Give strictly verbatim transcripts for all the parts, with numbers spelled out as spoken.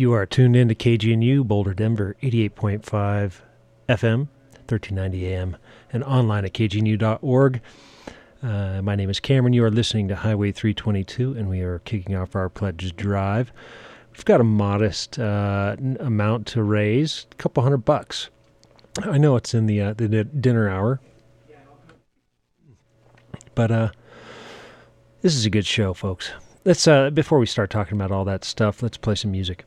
You are tuned in to K G N U, Boulder, Denver, eighty-eight point five F M, thirteen ninety A M, and online at k g n u dot org. Uh, my name is Cameron. You are listening to Highway three twenty-two, and we are kicking off our pledge drive. We've got a modest uh, amount to raise, a couple hundred bucks. I know it's in the uh, the dinner hour, but uh, this is a good show, folks. Let's uh, before we start talking about all that stuff, let's play some music.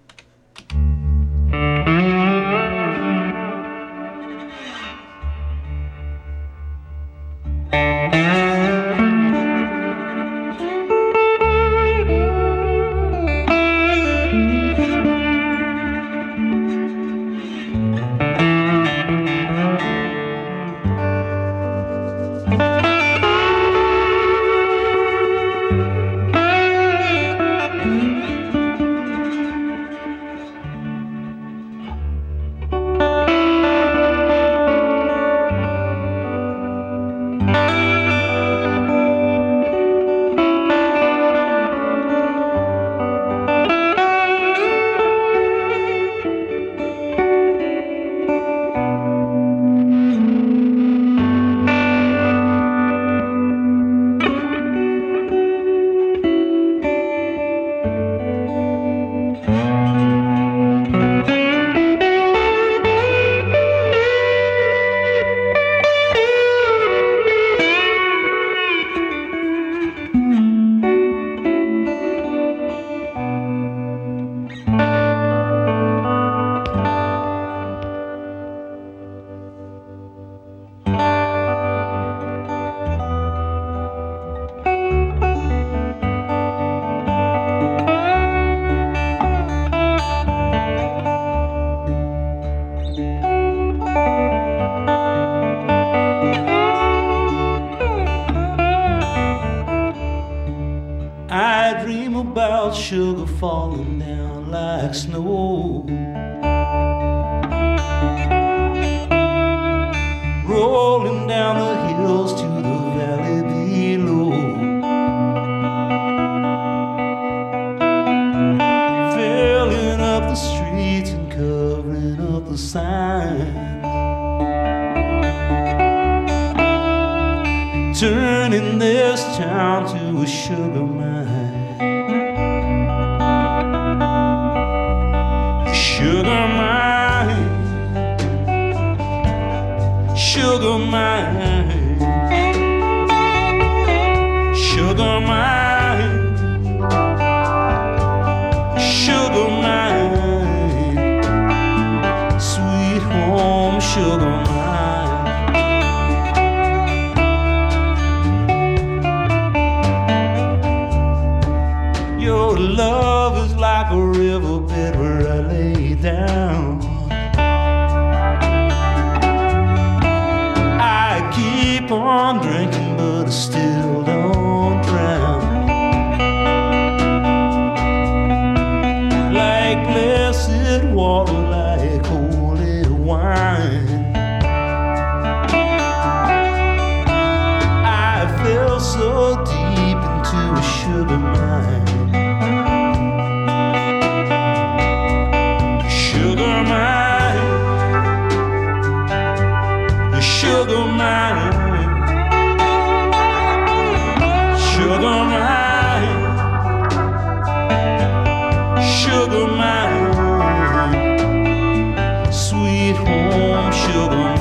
Sugar falling down like snow, rolling down the hills to the valley below, filling up the streets and covering up the signs, turning this town to a sugar mine. Sugar mine, sugar mine, sugar mine, sugar mine, sweet home sugar mine. Your love is like a riverbed where I lay down. I keep on drinking, but I still don't drown. Like blessed water, like holy wine, I fell so deep into a sugar mine. Sugar mine, sugar mine, sugar mine, sugar mine, sweet home sugar mine.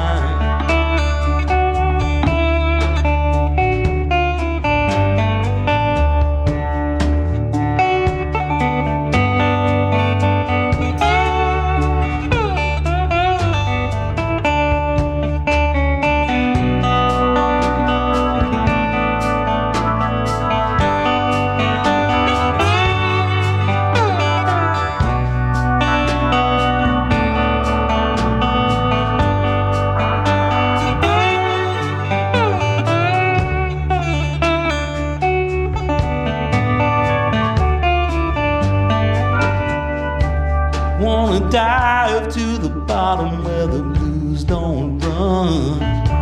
Wanna dive to the bottom where the blues don't run.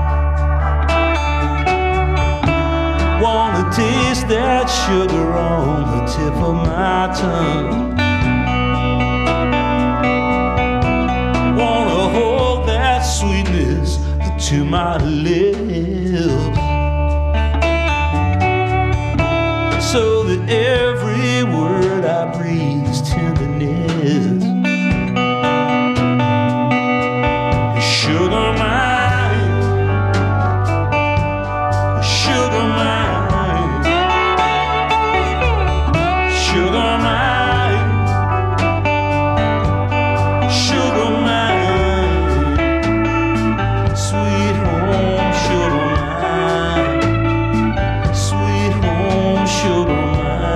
Wanna taste that sugar on the tip of my tongue. to my lips, so that every word I breathe is tenderness. Sugar mine, sugar mine, sugar mine, sugar mine, sweet home sugar mine, sweet home sugar mine.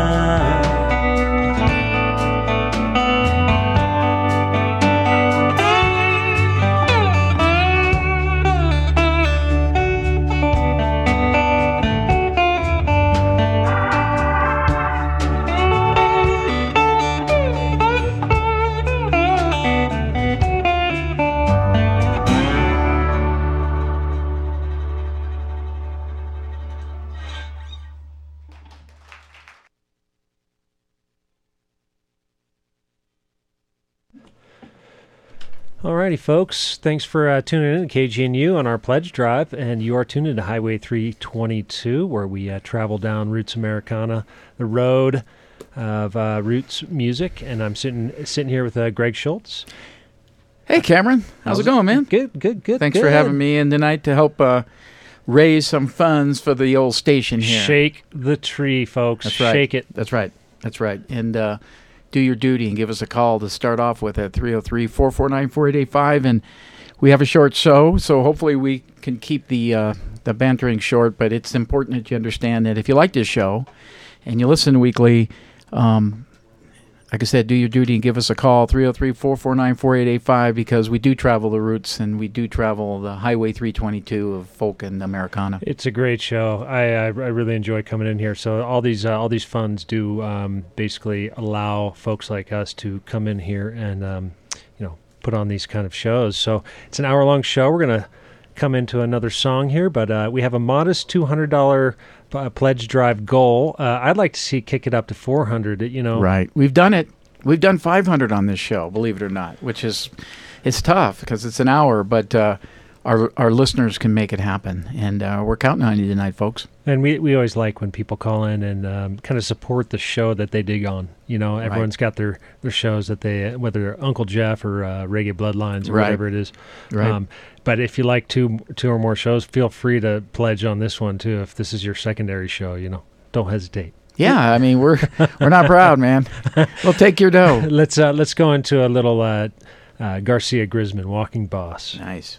Alrighty, folks. Thanks for uh, tuning in to K G N U on our pledge drive, and you are tuned into Highway three twenty-two, where we uh, travel down Roots Americana, the road of uh, Roots music. And I'm sitting sitting here with uh, Greg Schultz. Hey, Cameron. How's, How's it going, man? Good, good, good. Thanks good. for having me in tonight to help uh, raise some funds for the old station here. Shake the tree, folks. That's right. Shake it. That's right. That's right. And uh, do your duty and give us a call to start off with at three oh three, four four nine, four eight eight five. And we have a short show, so hopefully we can keep the uh, the bantering short. But it's important that you understand that if you like this show and you listen weekly, um, like I said, do your duty and give us a call, three oh three, four four nine, four eight eight five, because we do travel the routes and we do travel the Highway three twenty-two of folk and Americana. I It's a great show. I I, I really enjoy coming in here. So all these uh, all these funds do um, basically allow folks like us to come in here and um, you know put on these kind of shows. So it's an hour long show. We're gonna come into another song here, but uh, we have a modest two hundred dollars uh, pledge drive goal. Uh, I'd like to see it kick it up to four hundred dollars, you know. Right. We've done it. We've done five hundred on this show, believe it or not, which is, it's tough because it's an hour, but uh, our our listeners can make it happen. And uh, we're counting on you tonight, folks. And we, we always like when people call in and um, kind of support the show that they dig on. You know, everyone's Right. got their, their shows that they, whether Uncle Jeff or uh, Reggae Bloodlines or Right. whatever it is. Right. Um, but if you like two two or more shows, feel free to pledge on this one too. If this is your secondary show, you know, don't hesitate. Yeah, I mean, we're we're not proud, man. We'll take your dough. Let's uh, let's go into a little uh, uh, Garcia Grisman, Walking Boss. Nice.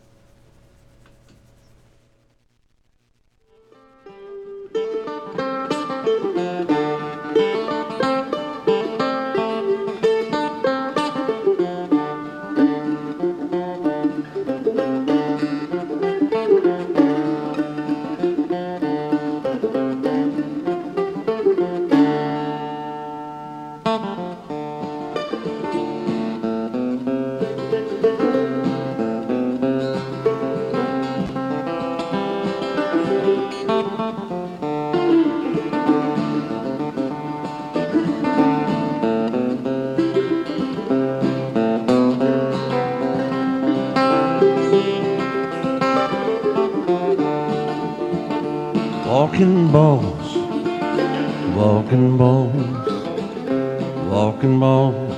Walking balls, walking balls, walking balls.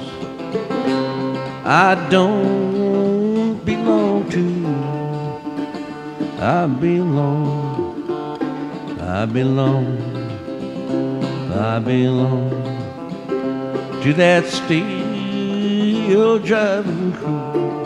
I don't belong to you. I belong, I belong, I belong to that steel driving crew.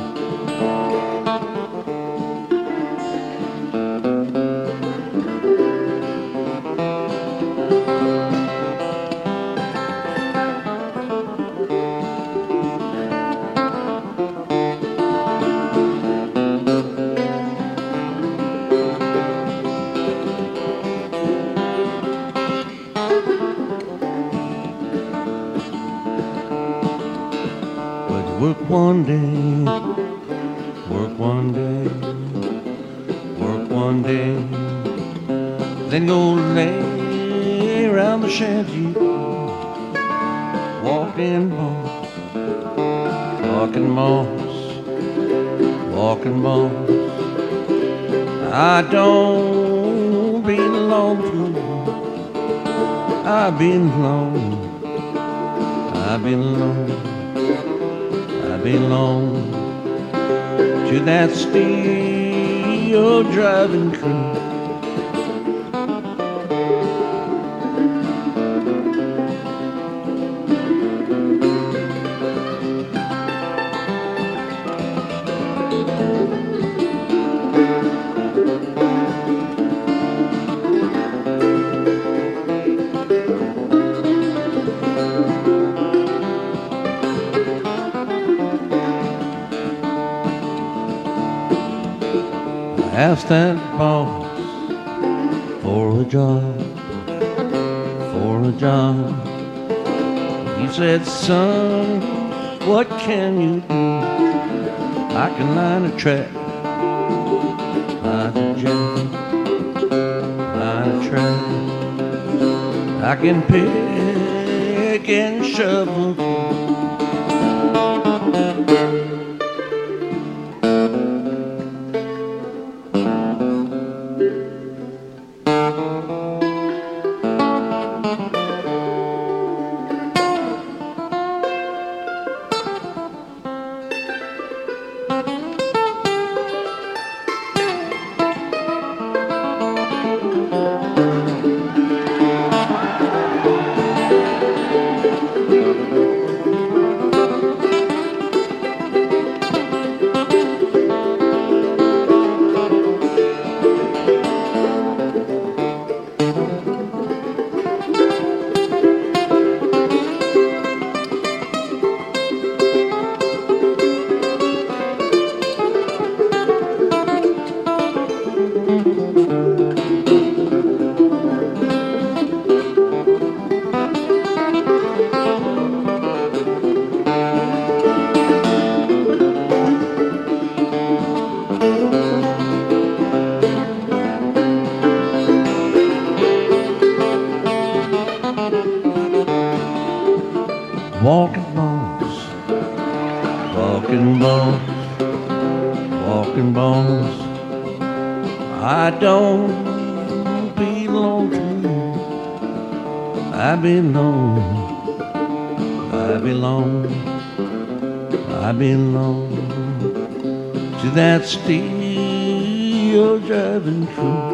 Work one day, work one day, work one day, then go lay around the shanty, walking balls, walking balls, walking balls. I don't belong to you. I belong, I belong, I belong to that steel driving crew. Asked that boss for a job, for a job. He said, son, what can you do? I can line a track, line a jack, line a track. I can pick and shovel. Walking bones, walking bones, walking bones. I don't belong to you. I belong, I belong, I belong to that steel driving crew.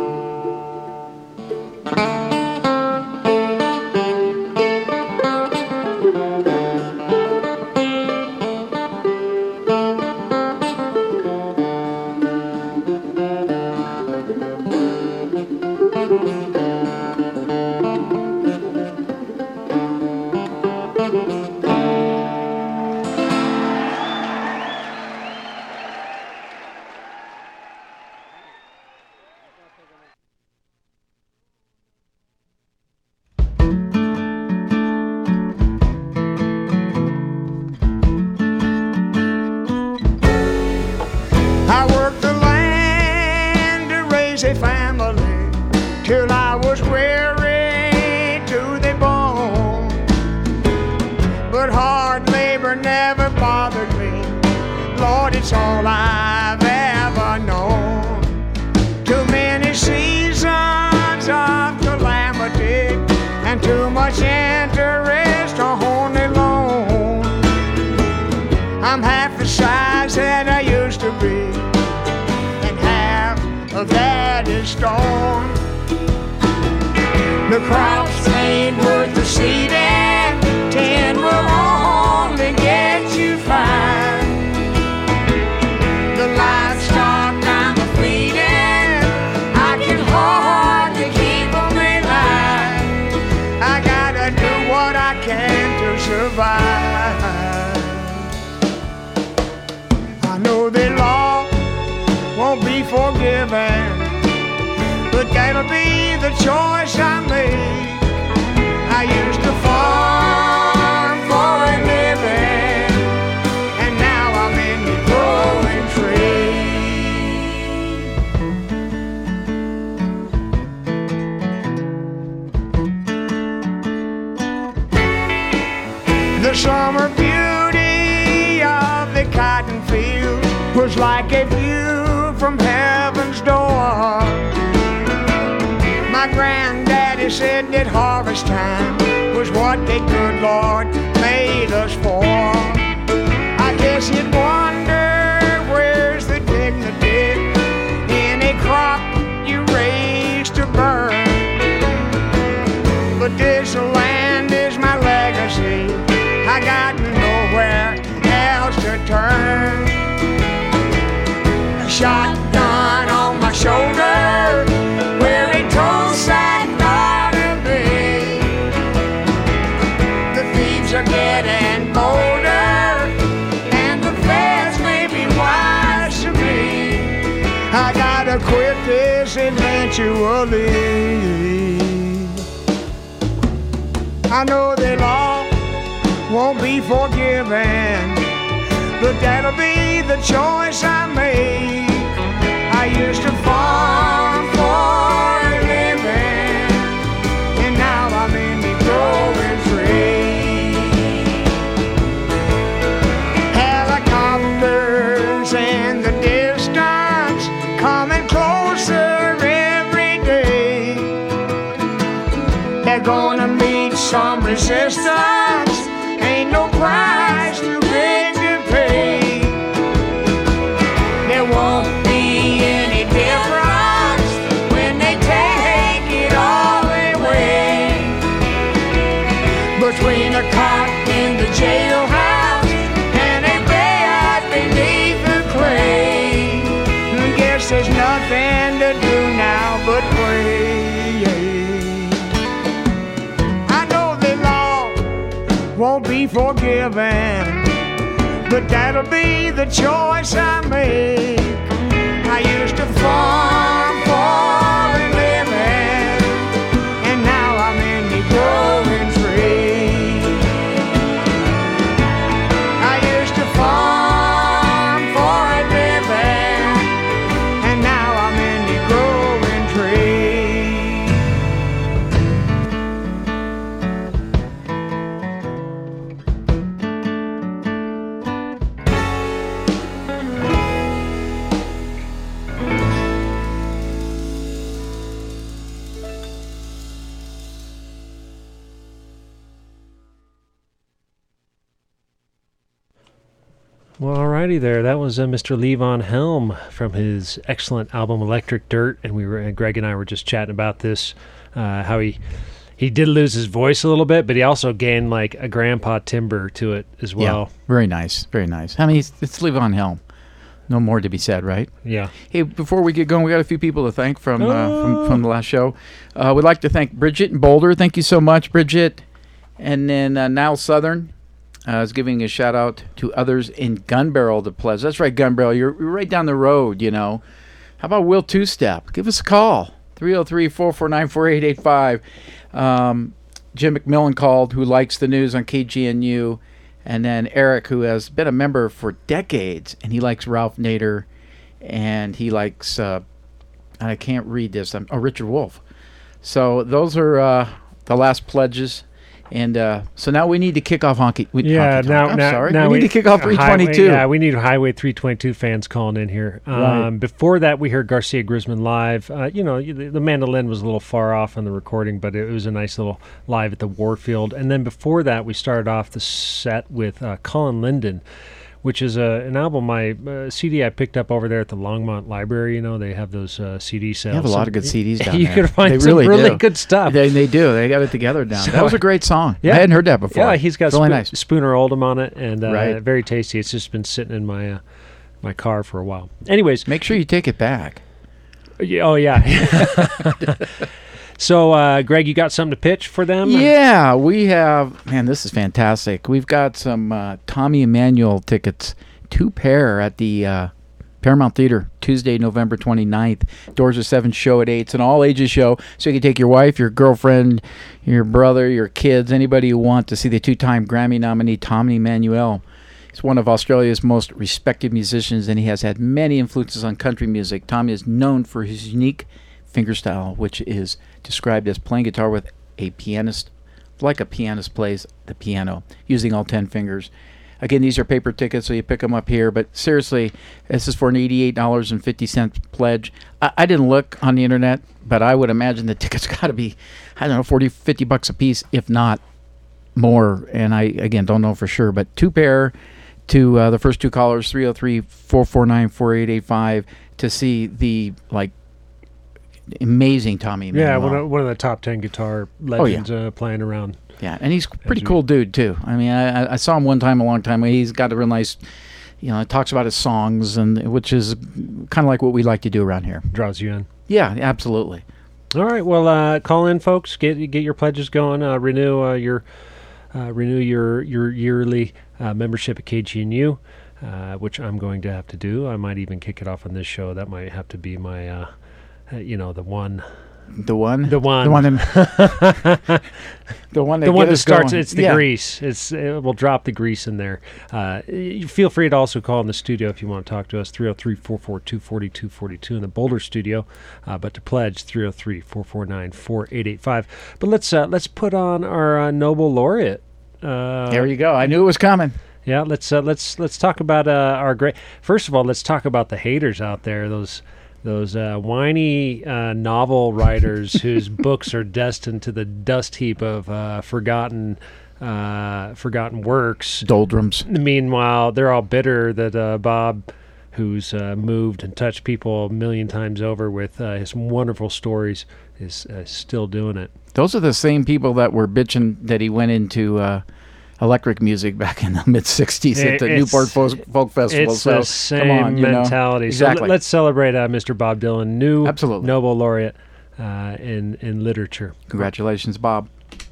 A family till I was weary to the bone, but hard labor never bothered me. Lord, it's all I've ever known. Too many seasons of calamity and too much interest on the loan. I'm half the size that I used to be, and half of that is gone. The crops ain't worth the seeding, ten will only get you five. The livestock I'm feeding, I can hardly keep them alive. I gotta do what I can to survive. I know the law won't be forgiven, but that'll be the choice I make. I used to farm for a living, and now I'm in the growing tree. The summer beauty of the cotton field was like a view from heaven's door. They said that harvest time was what the good Lord made us for. I guess you'd wonder where's the dignity in a crop you raised to burn. But this land is my legacy. I got nowhere else to turn. A shotgun on my shoulder, where it told that ought to be. The thieves are getting bolder, and the feds may be wise to me. I gotta quit this eventually. I know that all won't be forgiven, but that'll be the choice I make. I used to farm for a living, and now I'm in the growing tree. Helicopters in the distance, coming closer every day. They're gonna meet some resistance, ain't no price too big to pay. There won't be any difference when they take it all away. Between a cot in the jailhouse and a bed beneath the clay, I guess there's nothing to do now but pray. Won't be forgiven, but that'll be the choice I make. I used to farm for a living, and now I'm in the growing tree. I used to farm for a living, and now I'm in the growing tree. Well, alrighty there. That was uh, Mister Levon Helm from his excellent album Electric Dirt, and we were uh, Greg and I were just chatting about this, uh, how he he did lose his voice a little bit, but he also gained like a grandpa timbre to it as well. Yeah, very nice, very nice. I mean, it's, it's Levon Helm. No more to be said, right? Yeah. Hey, before we get going, we got a few people to thank from uh, from, from the last show. Uh, we'd like to thank Bridget in Boulder. Thank you so much, Bridget. And then uh, Niall Southern. I uh, was giving a shout out to others in Gun Barrel to Pleasant. That's right, Gun Barrel. You're, you're right down the road, you know. How about Will Two Step? Give us a call. three oh three, four four nine, four eight eight five. Um, Jim McMillan called, who likes the news on K G N U. And then Eric, who has been a member for decades, and he likes Ralph Nader. And he likes, uh, I can't read this, I'm, oh, Richard Wolf. So those are uh, the last pledges. And uh, so now we need to kick off honky. We, yeah, honky now, I'm now, sorry. now we, we need to kick off three twenty-two. Yeah, we need Highway three twenty-two fans calling in here. Um, Right. Before that, we heard Garcia Grisman live. Uh, you know, the, the mandolin was a little far off on the recording, but it was a nice little live at the Warfield. And then before that, we started off the set with uh, Colin Linden, which is a, an album, I uh, C D I picked up over there at the Longmont Library. You know, they have those uh, C D sales. They have a lot of good C Ds down you there. You could find they some really, really do. good stuff. They, they do. They got it together down So, there. That was a great song. Yeah. I hadn't heard that before. Yeah, he's got it's really Spo- nice. Spooner Oldham on it, and uh, Right. very tasty. It's just been sitting in my uh, my car for a while. Anyways. Make sure you take it back. Yeah, oh, yeah. So, uh, Greg, you got something to pitch for them? Yeah, we have. Man, this is fantastic. We've got some uh, Tommy Emmanuel tickets, two pair at the uh, Paramount Theater, Tuesday, November twenty-ninth. Doors are seven, show at eight. It's an all-ages show, so you can take your wife, your girlfriend, your brother, your kids, anybody you want to see the two-time Grammy nominee Tommy Emmanuel. He's one of Australia's most respected musicians, and he has had many influences on country music. Tommy is known for his unique fingerstyle, which is described as playing guitar with a pianist, like a pianist plays the piano, using all ten fingers. Again, these are paper tickets, so you pick them up here. But seriously, this is for an eighty-eight dollars and fifty cents pledge. I, I didn't look on the internet, but I would imagine the tickets got to be, I don't know, forty, fifty bucks a piece, if not more. And I, again, don't know for sure. But two pair to uh, the first two callers, three oh three, four four nine, four eight eight five, to see the, like, amazing Tommy Emmanuel. Yeah, one of, one of the top ten guitar legends oh, yeah. uh, playing around. Yeah, and he's a pretty cool dude, too. I mean, I, I saw him one time a long time ago. He's got a real nice, you know, talks about his songs, and which is kind of like what we like to do around here. Draws you in. Yeah, absolutely. All right, well, uh, call in, folks. Get get your pledges going. Uh, renew uh, your uh, renew your your yearly uh, membership at K G N U, uh, which I'm going to have to do. I might even kick it off on this show. That might have to be my, uh, uh, you know, the one. The one, the one, the one, that, the one that, the one that starts. Going. It's the yeah. grease. It's it will drop the grease in there. Uh, you feel free to also call in the studio if you want to talk to us. three oh three, four four two, four two four two in the Boulder studio. Uh, but to pledge, three oh three, four four nine, four eight eight five. But let's uh, let's put on our uh, Nobel laureate. Uh, there you go. I knew it was coming. Yeah. Let's uh, let's let's talk about uh, our great. First of all, let's talk about the haters out there. Those. Those uh, whiny uh, novel writers whose books are destined to the dust heap of uh, forgotten uh, forgotten works. Doldrums. Meanwhile, they're all bitter that uh, Bob, who's uh, moved and touched people a million times over with uh, his wonderful stories, is uh, still doing it. Those are the same people that were bitching that he went into uh, electric music back in the mid sixties at the it's, Newport Folk, Folk Festival. It's so, the same come on, mentality. You know? Exactly. So l- let's celebrate uh, Mister Bob Dylan, new Absolutely. Nobel laureate uh, in, in literature. Congratulations, Bob.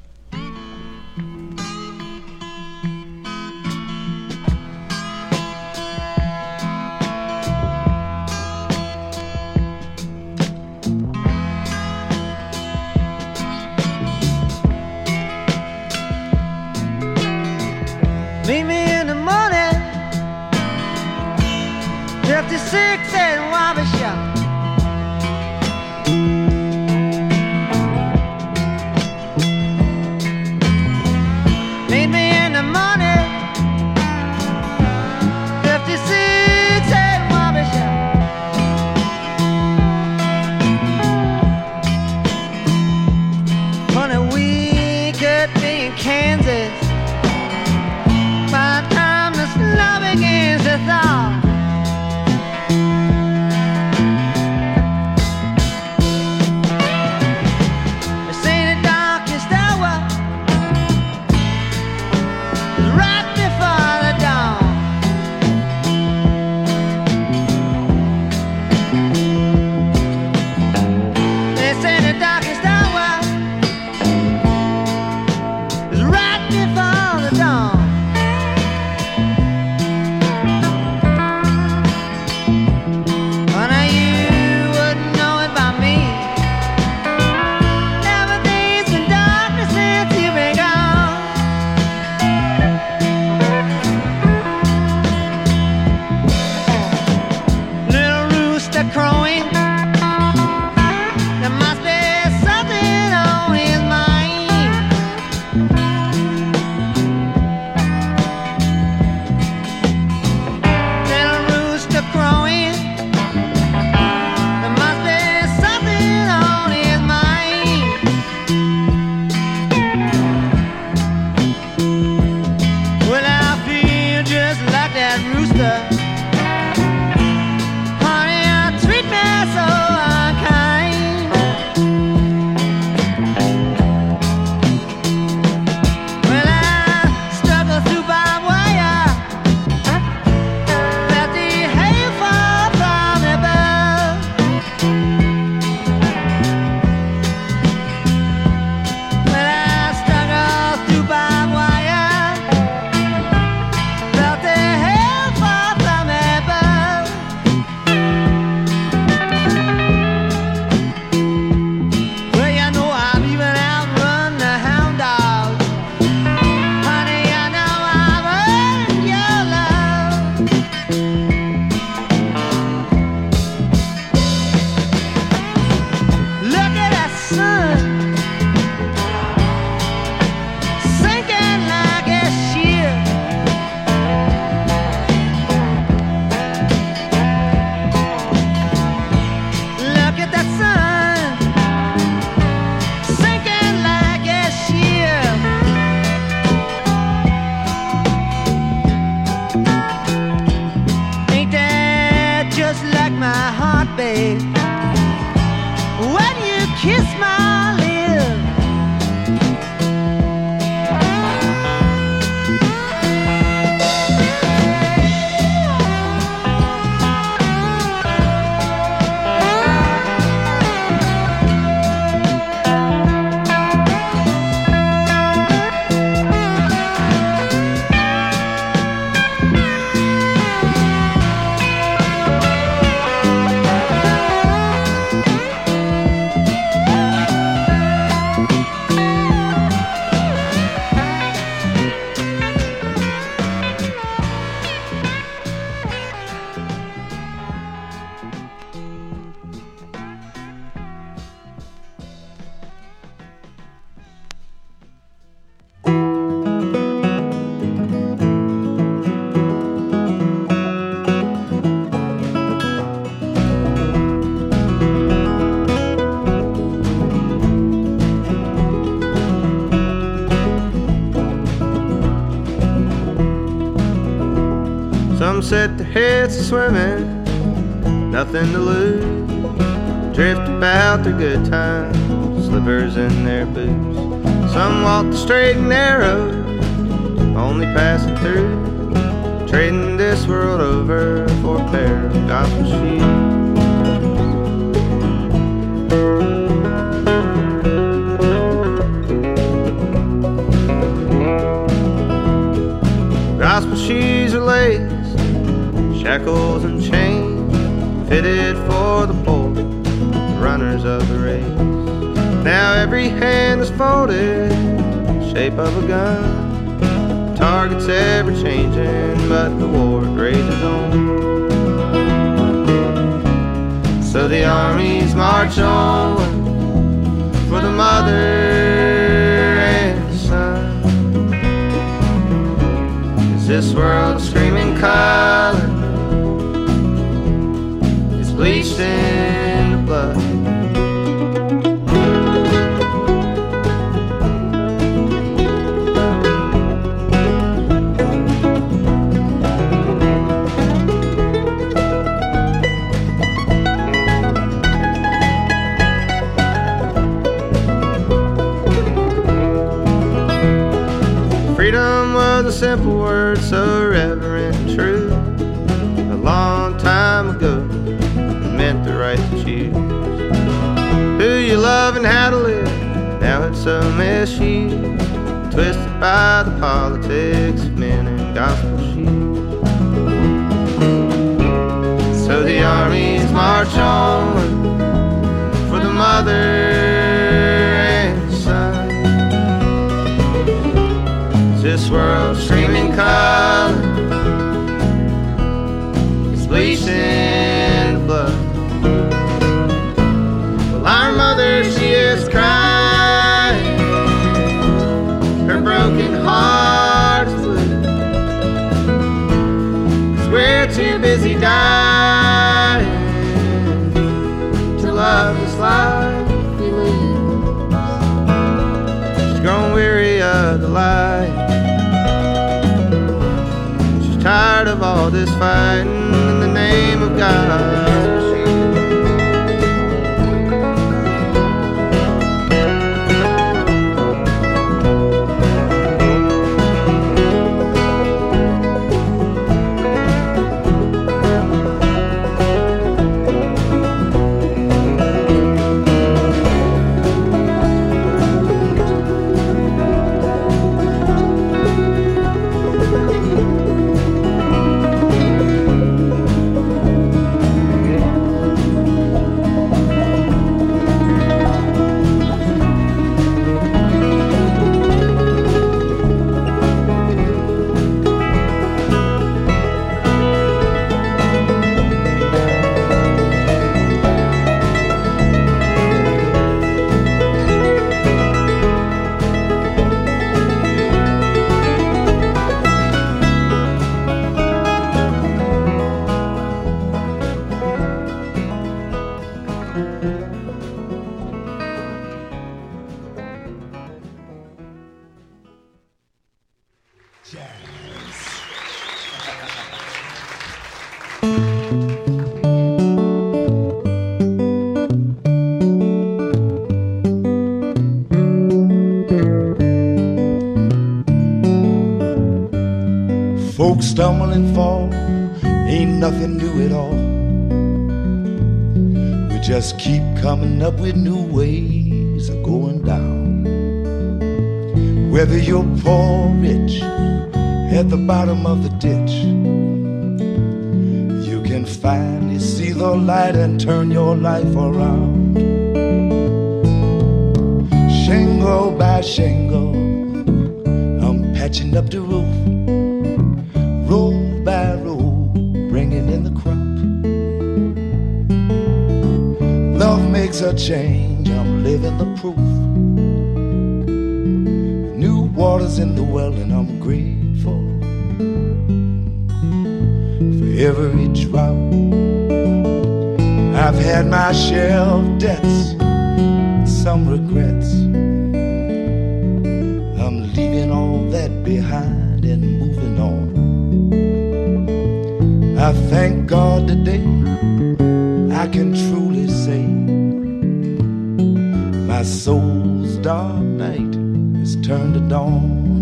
Meet me in the morning, fifty-six and Wabi Shop. set their heads to swimming, nothing to lose. Drift about their good times, slippers in their boots. Some walk the straight and narrow, only passing through, trading this world over for a pair of gospel shoes. Gospel shoes are laced, shackles and chains, fitted for the poor, the runners of the race. Now every hand is folded, shape of a gun. Target's ever changing, but the war rages on. So the armies march on for the mother and the son. Is this world screaming color? It's bleached in the blood. Freedom was a simple word, so reverent and true. A long time ago, it meant the right to choose who you love and how to live. Now it's so misused, twisted by the politics of men in gospel shoes. So the armies march on for the mother and the son. This world screaming color, it's bleached in blood. Well, our mother, she is crying, her broken heart is blue, 'cause we're too busy dying to love this life we lose. She's grown weary of the light, tired of all this fighting in the name of God. Folks stumble and fall, ain't nothing new at all. We just keep coming up with new ways of going down. Whether you're poor or rich, at the bottom of the ditch, you can finally see the light and turn your life around. Shingle by shingle, I'm patching up the roof. Row by row, bringing in the crop. Love makes a change, I'm living the proof. New water's in the well and I'm grateful for every drop. I've had my share of debts, some regrets. I'm leaving all that behind and moving on. I thank God today I can truly say my soul's dark night has turned to dawn.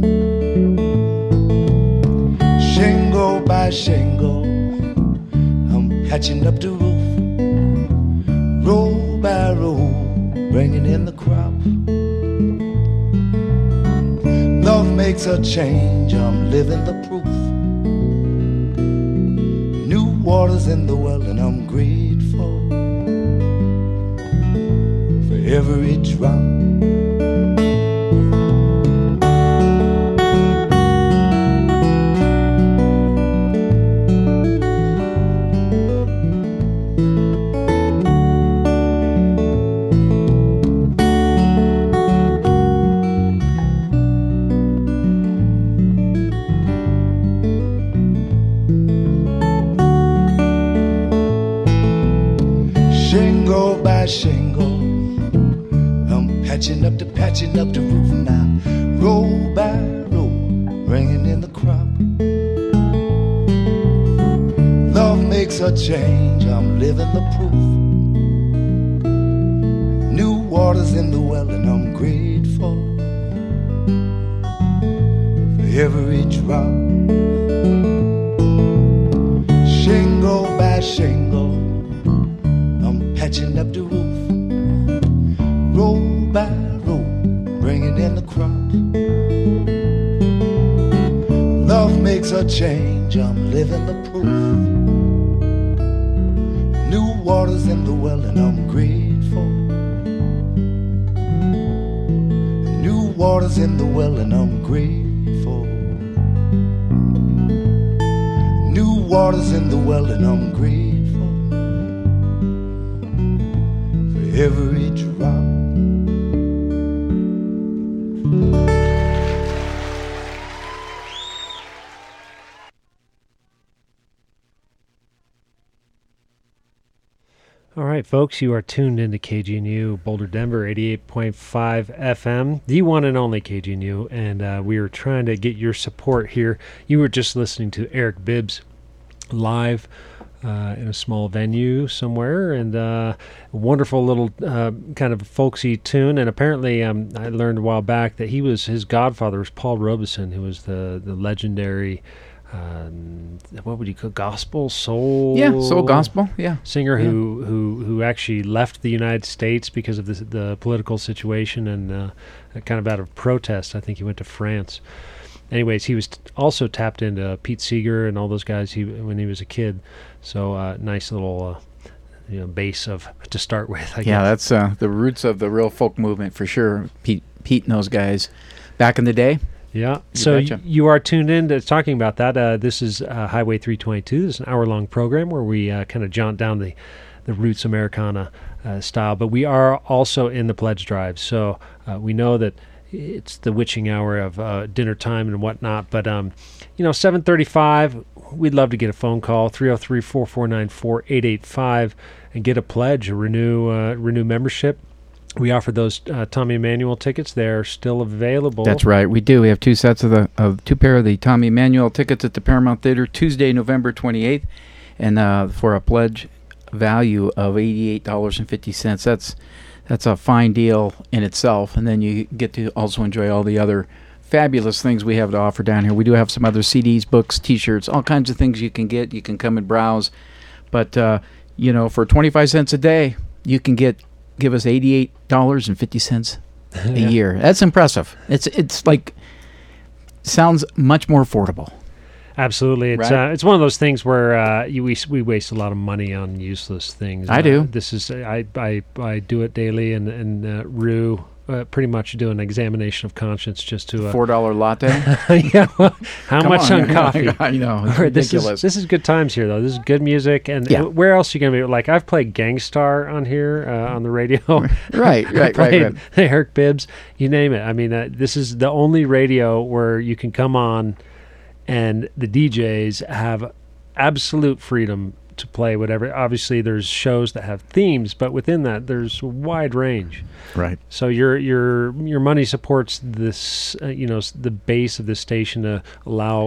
Shingle by shingle, I'm patching up the roof. Row by row, bringing in the crop. Love makes a change, I'm living the proof. New waters in the well, and I'm grateful for every drop. Shingle by shingle, I'm patching up the patching up the roof now. Row by row, bringing in the crop. Love makes a change, I'm living the proof. New waters in the well, and I'm grateful for every drop. Shingle by shingle, patching up the roof. Row by row, bringing in the crop. Love makes a change, I'm living the proof. New waters in the well, and I'm grateful. New waters in the well, and I'm grateful. New waters in the well, and I'm grateful. Every drop. All right, folks, you are tuned into K G N U Boulder, Denver, eighty-eight point five F M, the one and only K G N U, and uh, we are trying to get your support here. You were just listening to Eric Bibbs live Uh, in a small venue somewhere, and uh, a wonderful little uh, kind of folksy tune. And apparently, um, I learned a while back that he was his godfather was Paul Robeson, who was the the legendary, um, what would you call gospel soul? Yeah, soul gospel. Yeah, singer yeah. who who who actually left the United States because of the the political situation, and uh, kind of out of protest. I think he went to France. Anyways, he was t- also tapped into Pete Seeger and all those guys he when he was a kid. So uh, nice little uh, you know base of to start with. I yeah, guess. that's uh, the roots of the real folk movement for sure. Pete, Pete and those guys back in the day. Yeah. You so betcha. y- you are tuned in to talking about that. Uh, this is uh, Highway three twenty-two. This is an hour-long program where we uh, kind of jaunt down the the roots Americana uh, style, but we are also in the pledge drive. So uh, we know that it's the witching hour of uh, dinner time and whatnot, but um, you know, seven thirty-five, we'd love to get a phone call, three oh three, four four nine, four eight eight five, and get a pledge, a renew uh, renew membership. We offer those uh, Tommy Emmanuel tickets. They're still available. That's right, we do. We have two sets of the of two pair of the Tommy Emmanuel tickets at the Paramount Theater Tuesday, November twenty-eighth, and uh, for a pledge value of eighty-eight dollars and fifty cents. That's That's a fine deal in itself, and then you get to also enjoy all the other fabulous things we have to offer down here. We do have some other C Ds, books, T-shirts, all kinds of things you can get. You can come and browse, but uh, you know, for twenty-five cents a day, you can get give us eighty-eight dollars and fifty cents a Yeah. year. That's impressive. It's it's like sounds much more affordable. Absolutely, it's Right. uh, it's one of those things where uh, you, we we waste a lot of money on useless things. I Uh, do. This is I I, I do it daily, and and uh, Rue uh, pretty much do an examination of conscience just to uh, Four dollar latte. yeah. Well, how Come much on, coffee? I know. It's All right, this is ridiculous. this is good times here though. This is good music, and Yeah. uh, where else are you gonna be? Like I've played Gangstar on here uh, on the radio. Right, I right, right, played right. Eric Bibbs, you name it. I mean, uh, this is the only radio where you can come on, and the D Js have absolute freedom to play whatever. Obviously, there's shows that have themes, but within that, there's a wide range. Right. So your your your money supports this, uh, you know, s- the base of the station to allow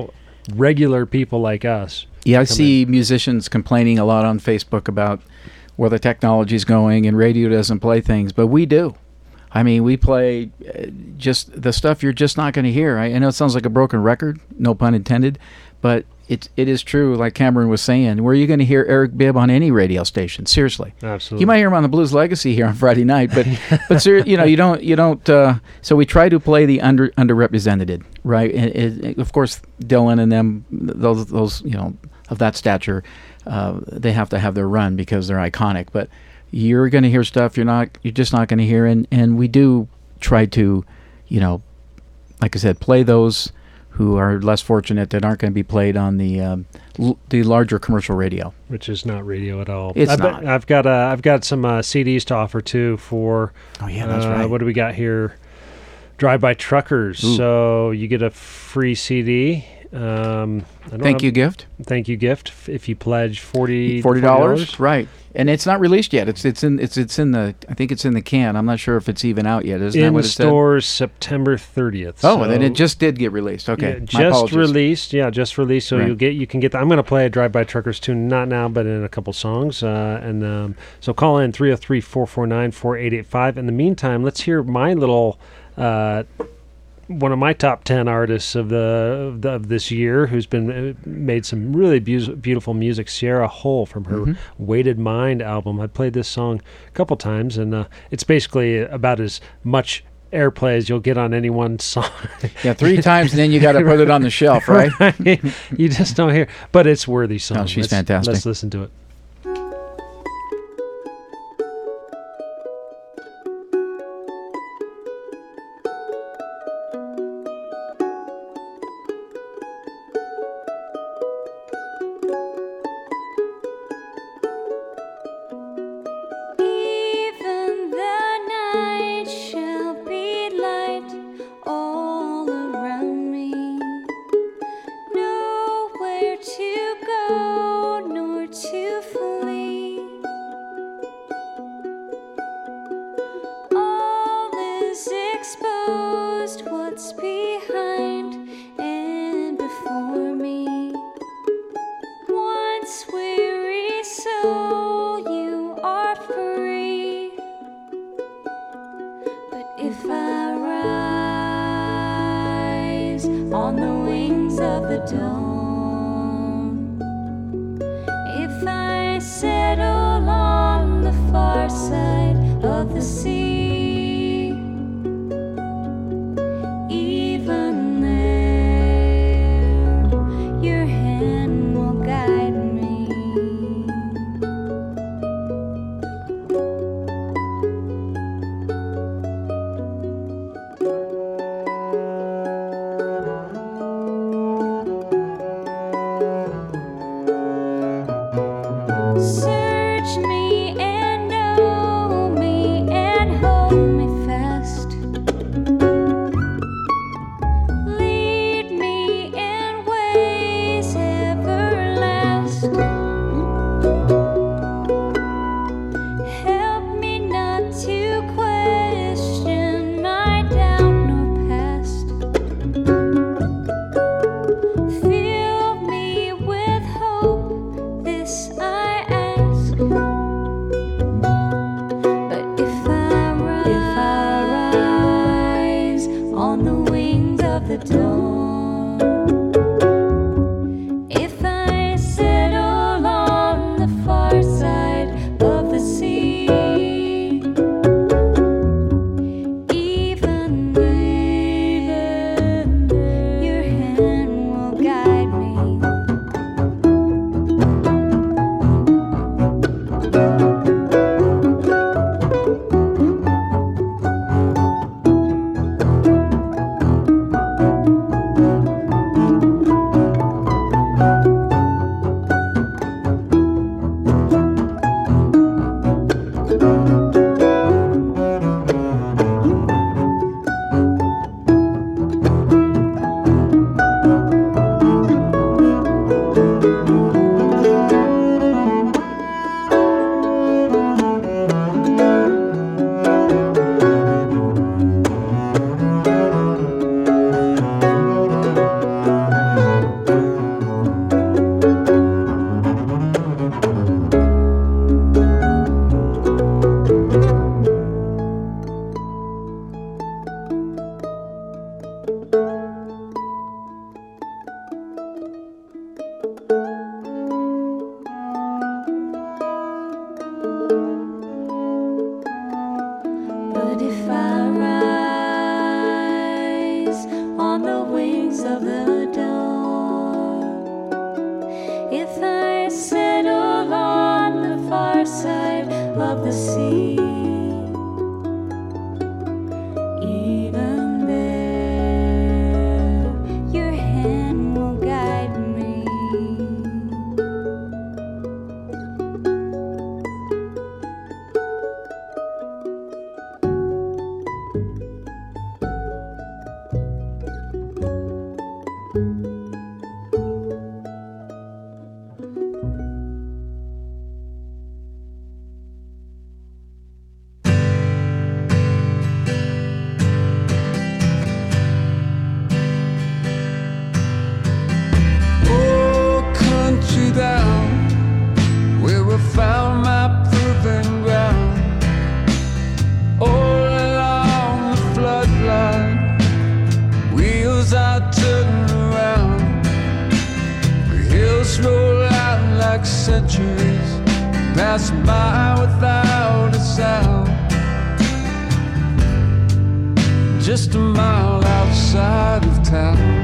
regular people like us. Yeah, I come see musicians complaining a lot on Facebook about where the technology's going and radio doesn't play things, but we do. I mean, we play uh, just the stuff you're just not going to hear. I, I know it sounds like a broken record, no pun intended, but it, it is true, like Cameron was saying. Where are you going to hear Eric Bibb on any radio station? Seriously. Absolutely. You might hear him on the Blues Legacy here on Friday night, but but ser- you know, you don't you don't. Uh, so we try to play the under underrepresented, right? And it, it, of course, Dylan and them, those those you know of that stature, uh, they have to have their run because they're iconic. But you're going to hear stuff you're not you're just not going to hear, and and we do try to, you know, like I said, play those who are less fortunate that aren't going to be played on the um, l- the larger commercial radio, which is not radio at all. It's I've, not. I've got uh, I've got some uh, C Ds to offer too for. Oh yeah, that's uh, right. What do we got here? Drive-by Truckers. Ooh. So you get a free C D. Um, I don't Thank have- you gift. Thank you gift f- if you pledge forty Forty dollars, right? And it's not released yet. It's it's in it's it's in the I think it's in the can. I'm not sure if it's even out yet. Isn't that in what it said? stores September thirtieth. Oh, so then it just did get released. Okay, yeah, My just apologies. released. Yeah, just released. So Right. you'll get you can get. The, I'm going to play a Drive-by Truckers tune, not now, but in a couple songs. Uh, and um, so call in three oh three, four four nine, four eight eight five. In the meantime, let's hear my little. Uh, one of my top ten artists of the of, the, of this year, who's been uh, made some really beau- beautiful music, Sierra Hull from her Mhm. Weighted Mind album. I played this song a couple times, and uh, it's basically about as much airplay as you'll get on any one song. Yeah, three times, and then you got to put it on the shelf, right? You just don't hear, but it's worthy song. No, she's Let's- fantastic. Let's listen to it. Even the night shall be light all around me. Nowhere to go, nor to flee. All is exposed, what's behind and before me. Once weary soul, you are free. But if I rise on the wings of the dawn, if I settle on the far side of the sea, even there your hand will guide me. Search me and know me and hold But if I rise on the wings of the dawn, if I settle on the far side of the sea, even there your hand will guide me. Oh, country down, where I found my proving ground. All along the floodline, wheels are turning around. The hills roll out like centuries, pass by without a sound. Just a mile outside of town.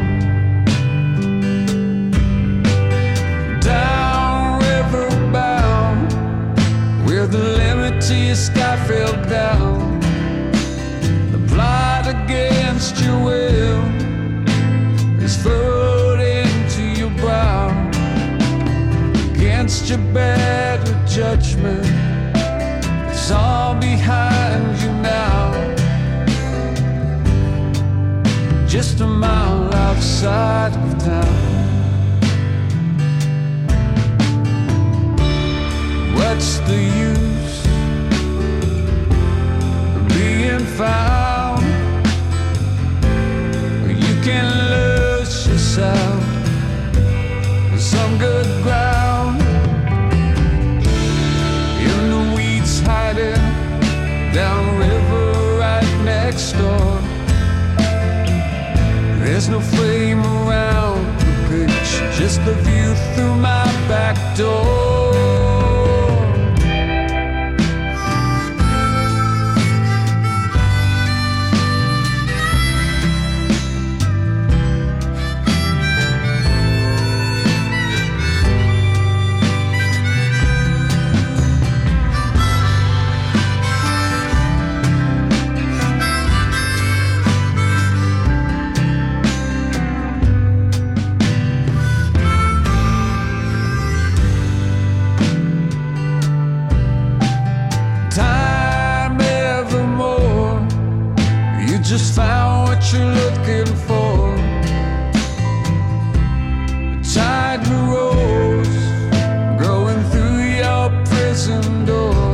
Downriver bound, where the limit to your sky fell down. The plot against your will is furrowed into your brow. Against your better judgment, it's all behind you now. Just a mile outside of town. What's the use of being found? You can lose yourself in some good ground. In the weeds hiding downriver right next door. There's no flame around the pitch, just the view through my back door. Time evermore, you just found what you're looking for. The tide rose, growing through your prison door.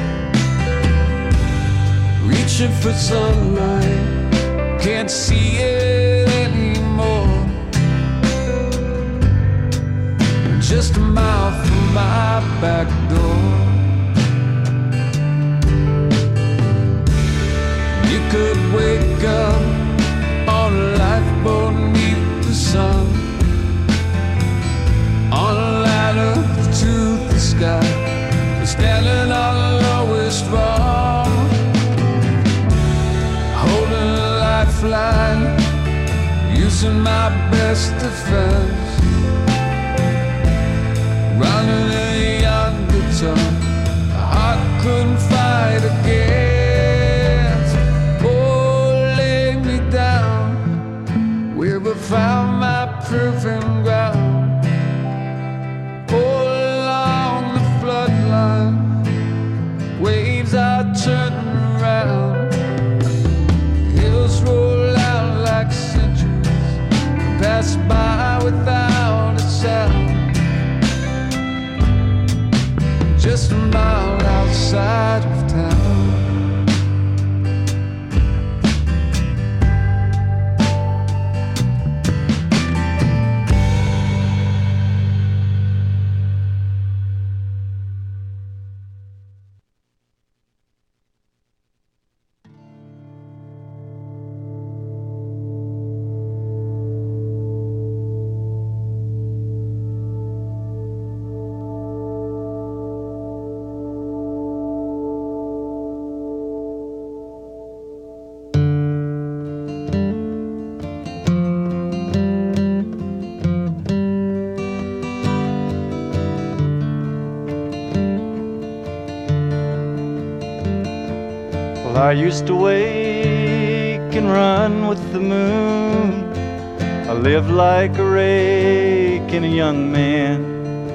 Reaching for sunlight, can't see it anymore. Just a mile from my back door. You could wake up on a lifeboat beneath the sun, on a ladder to the sky, standing on the lowest rung, holding a lifeline, using my best defense, running a undertow, a heart couldn't fight again. Found my proving ground. All along the floodline, waves are turning around. Hills roll out like centuries, pass by without a sound. Just a mile outside of town. Well, I used to wake and run with the moon. I lived like a rake and a young man.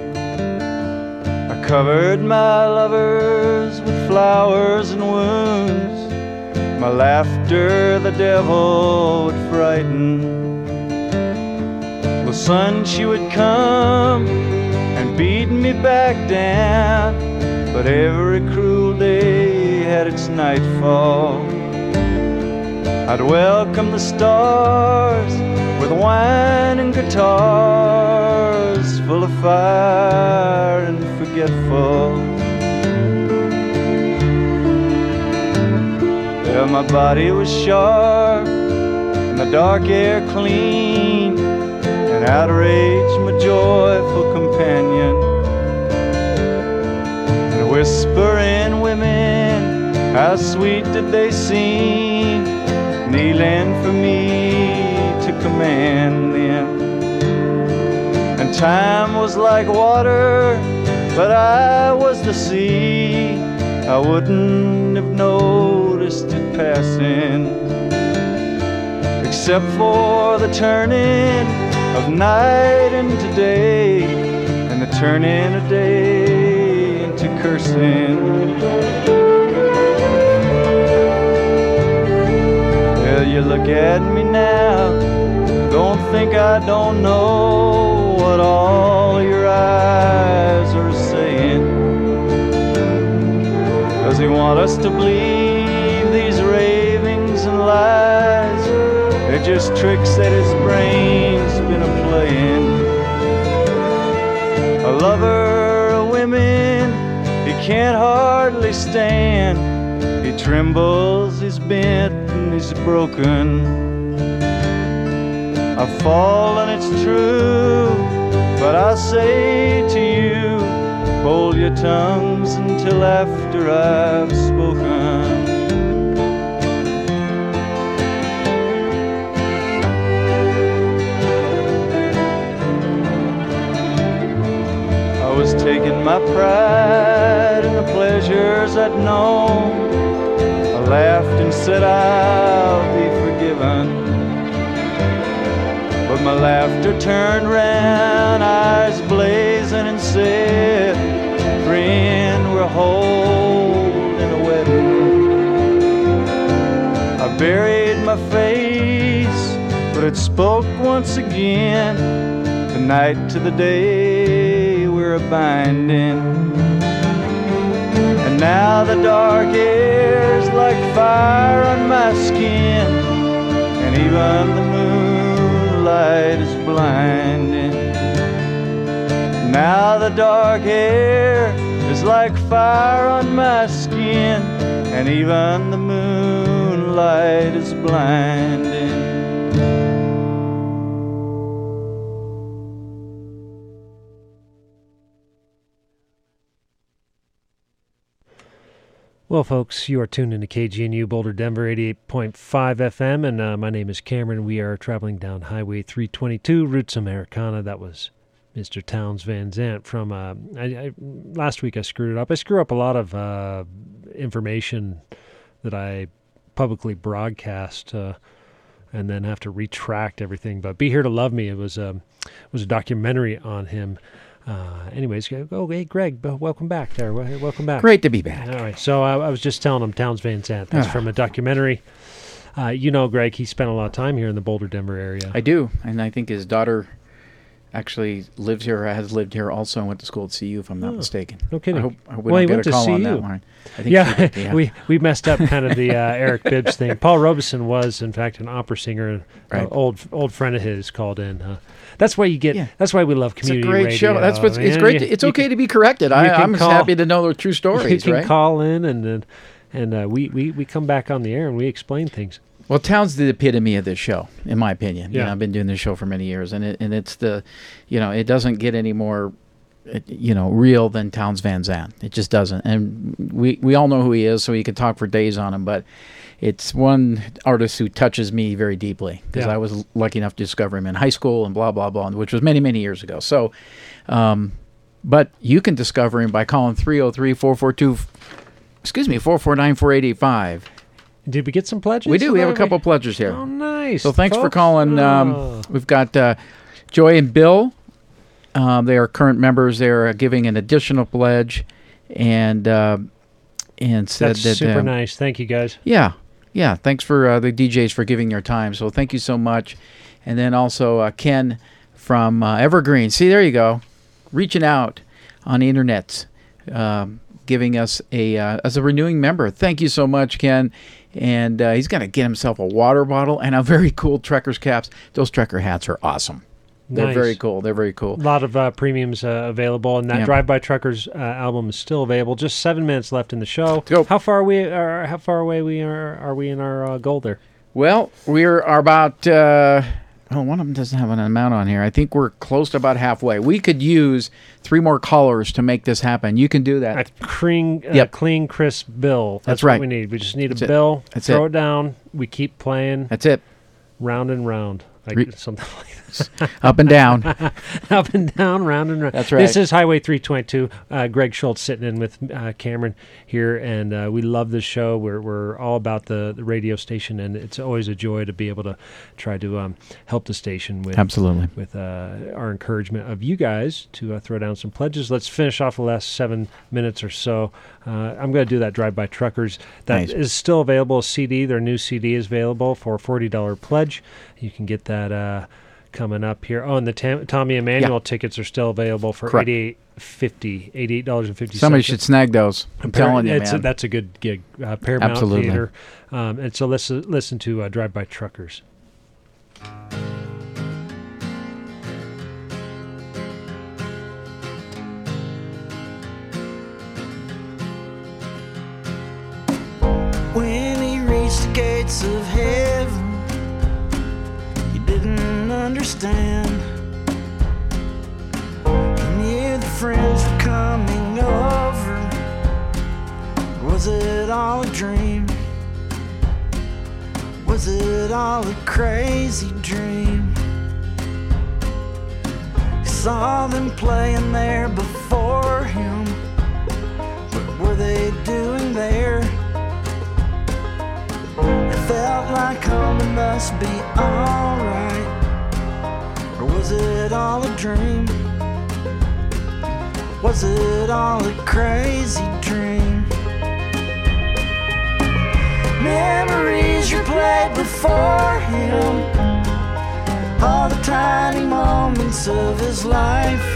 I covered my lovers with flowers and wounds. My laughter the devil would frighten. The sun, she would come and beat me back down. But every cruel day had its nightfall. I'd welcome the stars with wine and guitars, full of fire and forgetful. Yeah, my body was sharp and the dark air clean, and outrage my joyful companion. And whispering women, how sweet did they seem, kneeling for me to command them. And time was like water, but I was the sea. I wouldn't have noticed it passing, except for the turning of night into day, and the turning of day into cursing. Well, you look at me now, don't think I don't know what all your eyes are saying. Does he want us to believe these ravings and lies? They're just tricks that his brain's been a-playing. A lover of women, he can't hardly stand. He trembles, he's bent and he's broken. I've fallen, it's true, but I say to you, hold your tongues until after I've spoken. I was taking my pride in the pleasures I'd known. I laughed and said I'll be forgiven. But my laughter turned round, eyes blazing, and said, friend, we're holding a wedding. I buried my face, but it spoke once again, the night to the day we're a-binding. And now the dark air's like fire on my skin, and even the moonlight is blinding. Now the dark hair is like fire on my skin, and even the moonlight is blinding. Well, folks, you are tuned into K G N U Boulder, Denver, eighty-eight point five F M, and uh, my name is Cameron. We are traveling down Highway three twenty-two, Roots Americana. That was Mister Townes Van Zandt from, uh, I, I, last week I screwed it up. I screw up a lot of uh, information that I publicly broadcast uh, and then have to retract everything. But Be Here to Love Me, it was, um, was a documentary on him. Uh, anyways, oh, hey, Greg, welcome back there. Welcome back. Great to be back. All right. So I, I was just telling him Townes Van Zandt. That's from a documentary. Uh, you know, Greg, he spent a lot of time here in the Boulder, Denver area. I do. And I think his daughter actually lives here, or has lived here also, and went to school at C U, if I'm not oh, mistaken. No kidding. I hope I well, he get went a to call C U. on that one. I think yeah, did, yeah. we we messed up kind of the uh, Eric Bibbs thing. Paul Robeson was, in fact, an opera singer. An right. old old friend of his called in. Uh, that's why you get. Yeah. That's why we love community It's a great radio. show. That's what's. Man. It's great. You, to, it's you okay can, to be corrected. I, I'm call, happy to know the true stories. You can right? call in and and, and uh, we, we we come back on the air and we explain things. Well, Townes the epitome of this show, in my opinion. Yeah. You know, I've been doing this show for many years, and it and it's the, you know, it doesn't get any more, you know, real than Townes Van Zandt. It just doesn't. And we we all know who he is, so we could talk for days on him. But it's one artist who touches me very deeply, because yeah. I was lucky enough to discover him in high school and blah blah blah, which was many many years ago. So, um, but you can discover him by calling three oh three, four four two, excuse me, four four nine, four eight eight five. Did we get some pledges? We do. We have a Did couple pledges here. Oh, nice. So thanks for folks. calling. Um, Oh. we've got uh, Joy and Bill. Um, they are current members. They're uh, giving an additional pledge, and uh, and said That's that super um, nice. Thank you, guys. Yeah, yeah. Thanks for uh, the D Js for giving your time. So thank you so much. And then also uh, Ken from uh, Evergreen. See, there you go, reaching out on the internet, um, giving us a uh, as a renewing member. Thank you so much, Ken. And uh, he's gonna get himself a water bottle and a very cool Trekkers caps. Those Trekker hats are awesome. They're Nice. very cool. They're very cool. A lot of uh, premiums uh, available, and that Yeah. Drive By Truckers uh, album is still available. Just seven minutes left in the show. Go. How far are we? Are, how far away we are? Are we in our uh, goal there? Well, we're about. Uh, oh, one of them doesn't have an amount on here. I think we're close to about halfway. We could use three more callers to make this happen. You can do that. A clean, uh, Yep. clean, crisp bill. That's, That's what right. we need. We just need a That's it. bill. That's throw it. it. down. We keep playing. That's it. Round and round, like Re- something like this. Up and down. Up and down, round and round. That's right. This is Highway three twenty-two. Uh, Greg Schultz sitting in with uh, Cameron here, and uh, we love this show. We're we're all about the, the radio station, and it's always a joy to be able to try to um, help the station with Absolutely. with uh, our encouragement of you guys to uh, throw down some pledges. Let's finish off the last seven minutes or so. Uh, I'm going to do that Drive By Truckers. That Nice. is still available. A C D. Their new C D is available for a forty dollars pledge. You can get that. Uh, coming up here. Oh, and the Tam- Tommy Emmanuel Yeah. tickets are still available for Correct. eighty-eight fifty, eighty-eight dollars and fifty cents. Somebody should snag those. I'm telling you, it's man. A, that's a good gig. Uh, Paramount Absolutely. Theater. Um, and so let's uh, listen to uh, Drive By Truckers. When he reached the gates of heaven, he didn't understand. He knew the friends were coming over. Was it all a dream? Was it all a crazy dream? He saw them playing there before him. What were they doing there? It felt like home and must be alright. Or was it all a dream? Was it all a crazy dream? Memories replayed before him, all the tiny moments of his life.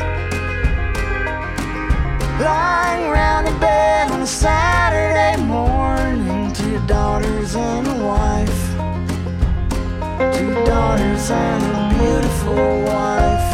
Lying around in bed on a Saturday morning, two daughters and a wife. Two daughters and a beautiful wife.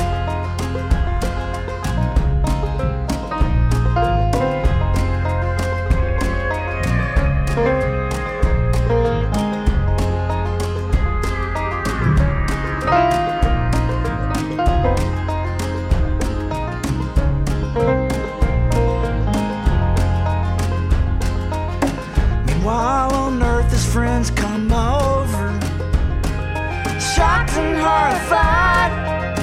Meanwhile on earth his friends come over, shocked and horrified.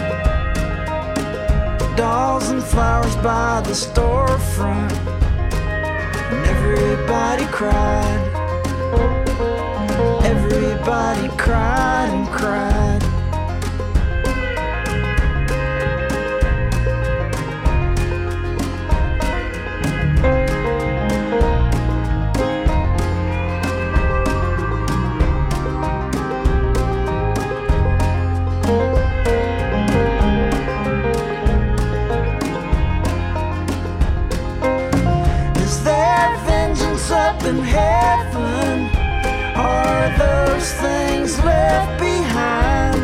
Dolls and flowers by the storefront, and everybody cried. Everybody cried and cried. Is there vengeance up in heaven? Are those things left behind?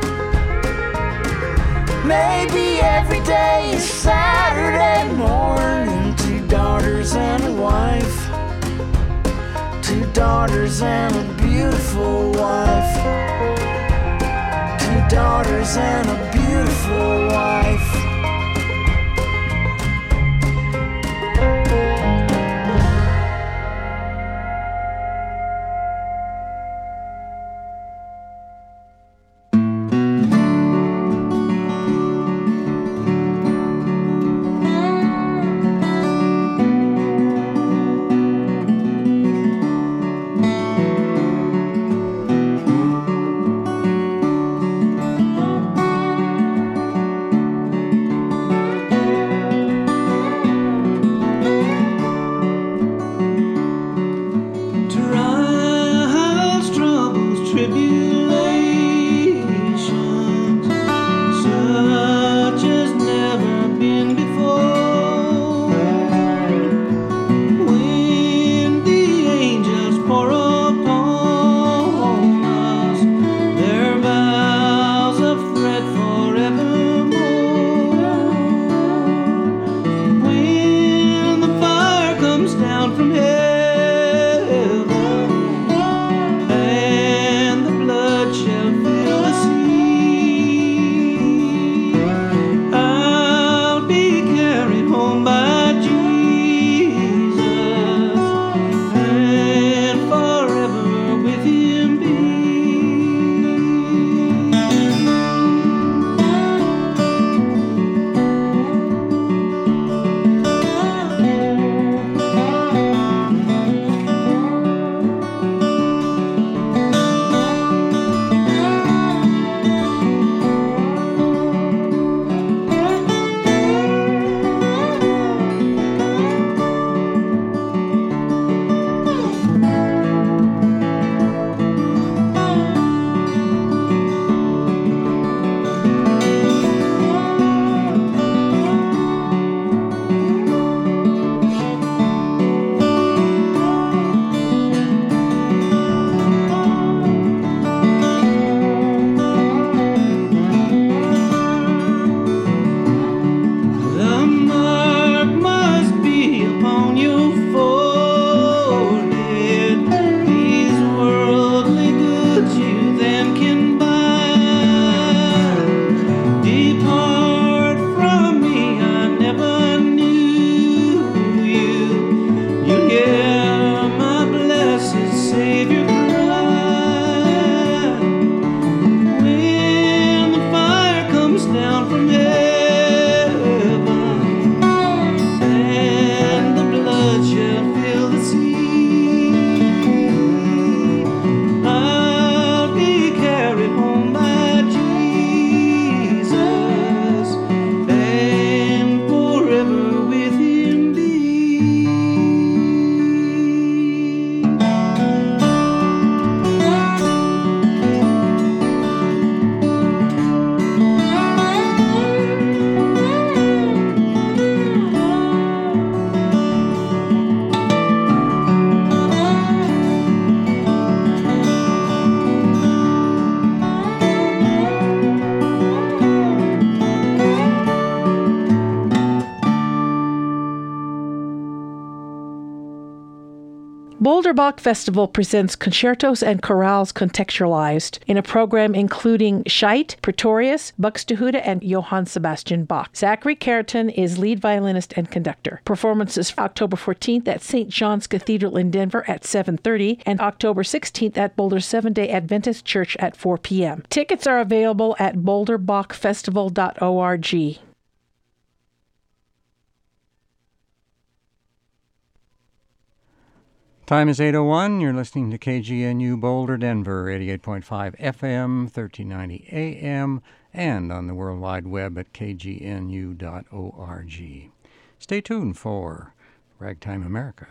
Maybe every day is Saturday morning. Two daughters and a wife. Two daughters and a beautiful wife. Two daughters and a beautiful wife. Boulder Bach Festival presents concertos and chorales contextualized in a program including Scheidt, Pretorius, Buxtehude, and Johann Sebastian Bach. Zachary Carrington is lead violinist and conductor. Performances October fourteenth at Saint John's Cathedral in Denver at seven thirty and October sixteenth at Boulder Seventh-day Adventist Church at four p.m. Tickets are available at boulder bach festival dot org. Time is eight oh one. You're listening to K G N U Boulder, Denver, eighty-eight point five F M, thirteen ninety A M, and on the World Wide Web at k g n u dot org. Stay tuned for Ragtime America.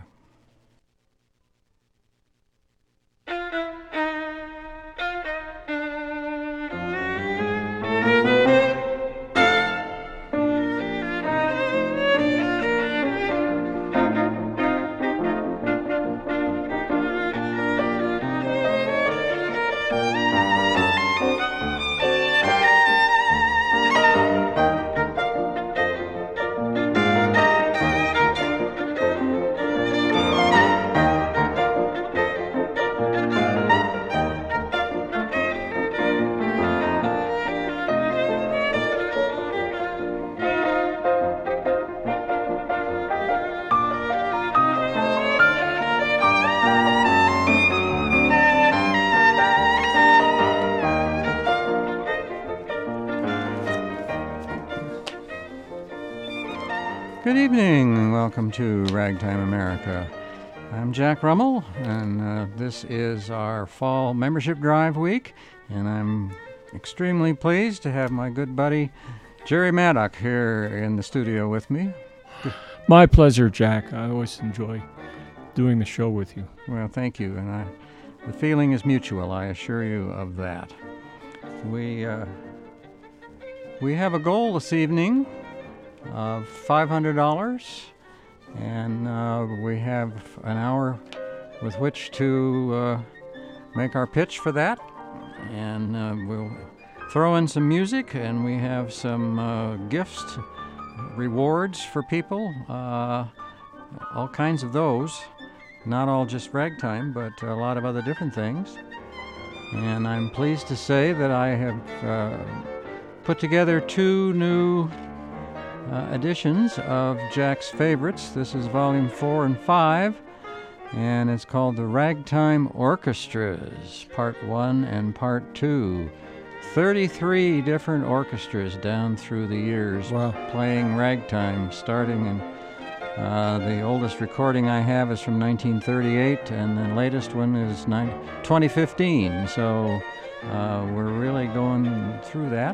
Good evening, and welcome to Ragtime America. I'm Jack Rummel, and uh, this is our fall membership drive week, and I'm extremely pleased to have my good buddy Jerry Maddock here in the studio with me. My pleasure, Jack. I always enjoy doing the show with you. Well, thank you, and I, the feeling is mutual, I assure you of that. We, uh, we have a goal this evening of five hundred dollars, and uh, we have an hour with which to uh, make our pitch for that, and uh, we'll throw in some music, and we have some uh, gifts, rewards for people, uh, all kinds of those, not all just ragtime, but a lot of other different things. And I'm pleased to say that I have uh, put together two new Uh, editions of Jack's favorites. This is volume four and five, and it's called the Ragtime Orchestras, part one and part two. thirty-three different orchestras down through the years. Wow. Playing ragtime, starting in uh, the oldest recording I have is from nineteen thirty-eight, and the latest one is nine, twenty fifteen. So uh, we're really going through that,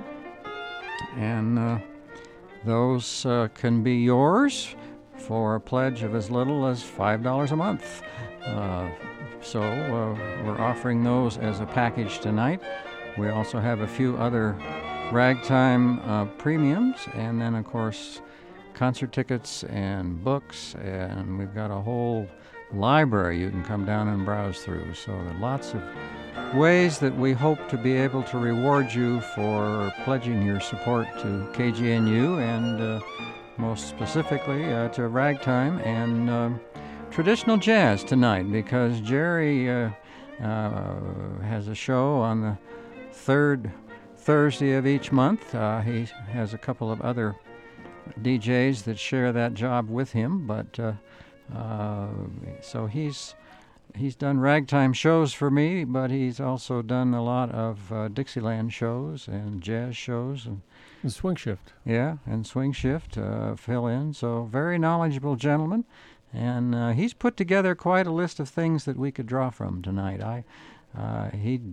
and uh, those uh, can be yours for a pledge of as little as five dollars a month. Uh, so uh, we're offering those as a package tonight. We also have a few other ragtime uh, premiums, and then, of course, concert tickets and books, and we've got a whole library you can come down and browse through. So there are lots of ways that we hope to be able to reward you for pledging your support to K G N U, and uh, most specifically uh, to ragtime and uh, traditional jazz tonight, because Jerry uh, uh, has a show on the third Thursday of each month. Uh, he has a couple of other D Js that share that job with him, but uh, uh, so he's He's done ragtime shows for me, but he's also done a lot of uh, Dixieland shows and jazz shows. And, and Swing Shift. Yeah, and Swing Shift, uh, fill in. So very knowledgeable gentleman. And uh, he's put together quite a list of things that we could draw from tonight. I, uh, he